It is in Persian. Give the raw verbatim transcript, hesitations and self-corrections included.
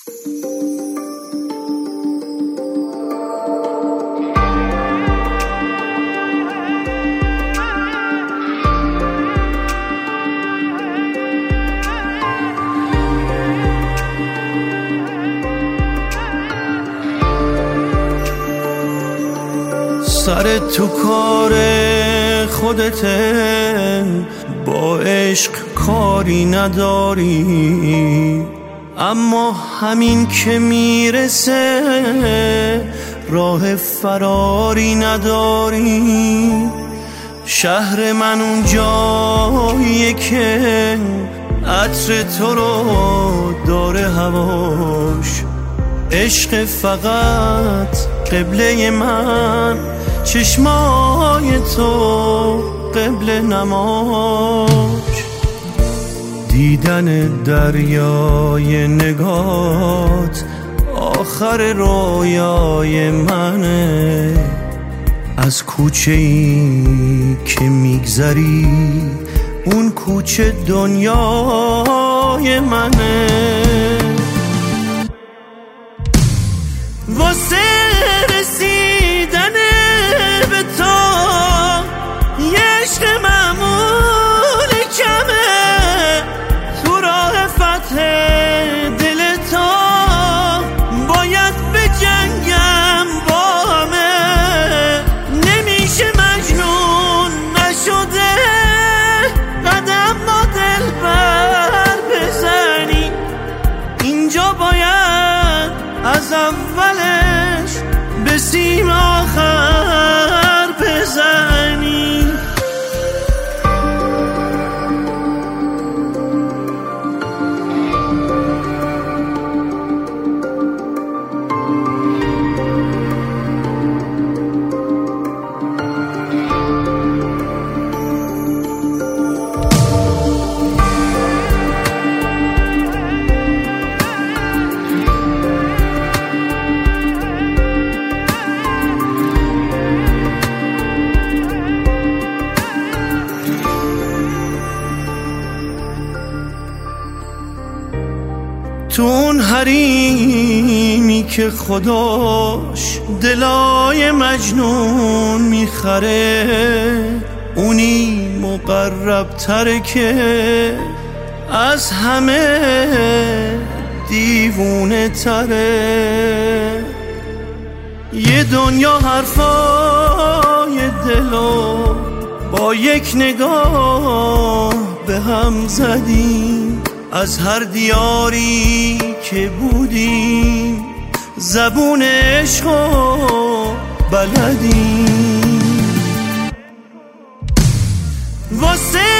سر تو کار خودته، با عشق کاری نداری، اما همین که میرسه راه فراری نداری. شهر من اون جاییه که عطر تو رو داره هواش، عشق فقط قبله من، چشمای تو قبله نماش. دیدن دریای نگات آخر رویای منه، از کوچه ای که میگذری اون کوچه دنیای منه. واسه رسیدن به تو یه عشق معمول کمه، تو راه فتح دل تو باید به جنگم با همه. نمیشه مجنون نشده قدم با دل بر بزنی، اینجا باید از اولش به سیم آخر بزنی. تو اون حریمی که خداش دلای مجنون میخره، اونی مقرب تره که از همه دیوونه تره. یه دنیا حرفای دلو با یک نگاه به هم زدیم، از هر دیاری که بودیم زبون عشقو بلدیم. واسه